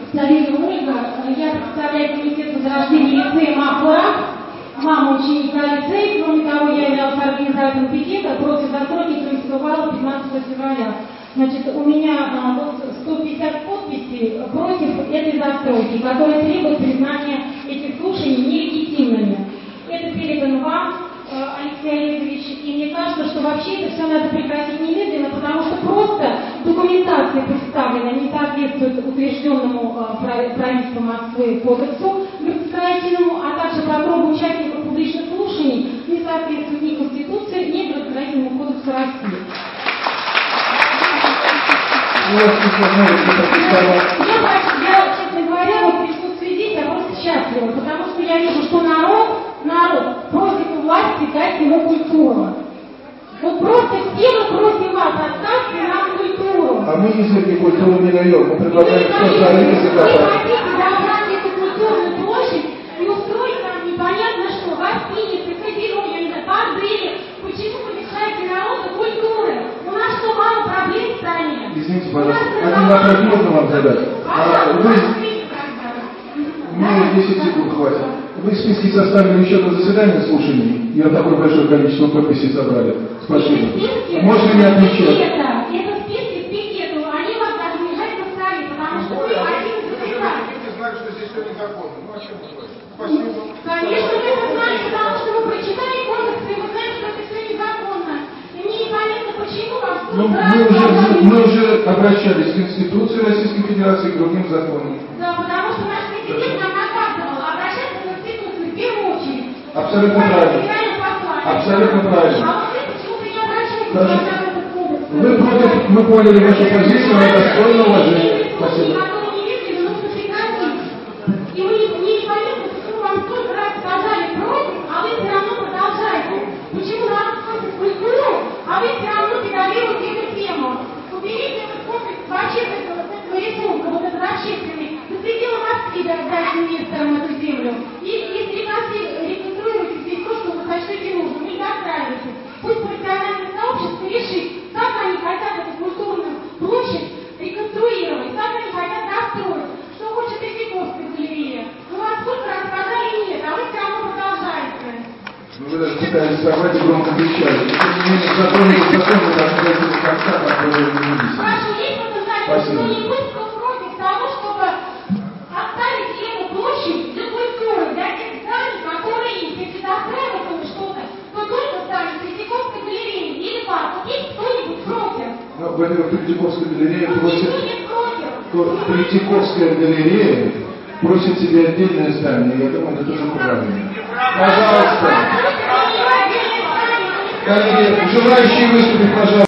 Царевна Ольга, я представляю комитет возрождения лицея МАП-ФОРАК, мама ученика лицея. Кроме того, я являлась организатором пикета против застройки Крымского вала 15 февраля. Значит, у меня вот 150 подписей против этой застройки, которая требует признания этих слушаний нелегитимными. Это передано вам, Алексей Олегович, и мне кажется, что вообще это все надо прекратить немедленно, потому что просто документация представлена не соответствует утвержденному правительством Москвы кодексу градостроительному, а также программа участников публичных слушаний не соответствует ни Конституции, ни градостроительному кодексу России. Я, честно говоря, вот в присутствии здесь я просто счастлива, потому что я вижу, что народ просит у власти дать ему культуру. Вот просто все мы просим вас, оставьте нам культуру. А мы не культуру не даем, мы предлагаем все зарыть и закопать. Вы хотите забрать эту культурную площадь и устроить там непонятно что, гостиницы, казино, я не знаю, бордели. Почему вы лишаете народа культуры? У нас что, мало проблем в стране? Извините, пожалуйста, один вопрос можно вам задать? Мне 10 секунд хватит. Вы списки составили еще до заседания слушаний, и вот такое большое количество подписей собрали. Спасибо. Можно не отвечать? Это списки к пикету, они вас даже не обязательно стали, потому что вы один из депутатов. Вы знаете, что здесь все незаконно. Ну, о чем вы говорите? Спасибо. Конечно, вы это знаете, потому что вы прочитали кодекс, и вы знаете, что это все незаконно. И мне непонятно, почему вас Мы уже обращались к Конституции Российской Федерации и к другим законам. Да, потому что наш президент нам наказывал обращаться к Конституции в первую очередь. Абсолютно правильно. Абсолютно правильно. А вот вы почему-то не обращаетесь к этот кодекс. Вы против, мы поняли вашу позицию, но достойно уважения. Спасибо. И вы не понятно, почему вам столько раз сказали против, а вы все равно продолжаете. Почему нас против культуру, а вы все равно педалируете эту тему. Уберите этот комплекс вообще с этого рисунка, вот этот общественный. Засветила Москве дать инвесторам эту землю. И реконструируйте здесь то, что вы сочтете нужным, не достраивайте. Пусть профессиональное сообщество решит, как они хотят эту культурную площадь реконструировать, как они хотят достроить, что хочет Третьяковская галерея. Ну вас сколько раз сказали нет, а вы все равно продолжаете. Ну вы даже пытались сорвать и громко кричали. Тем не менее, законы, вы должны дойти до конца, как вы не видите. Прошу, есть потенциально, что не будет кто против того, чтобы оставить эту площадь для культуры, для тех зданий, которые есть. Если достраивать что-то, то только здание Третьяковской галереи или парк. Есть кто-нибудь против? Ну, во-первых, Третьяковская галерея просит... против. Третьяковская галерея просит себе отдельное здание. Я думаю, это тоже правильно. Пожалуйста. Коллеги, желающие выступить, пожалуйста.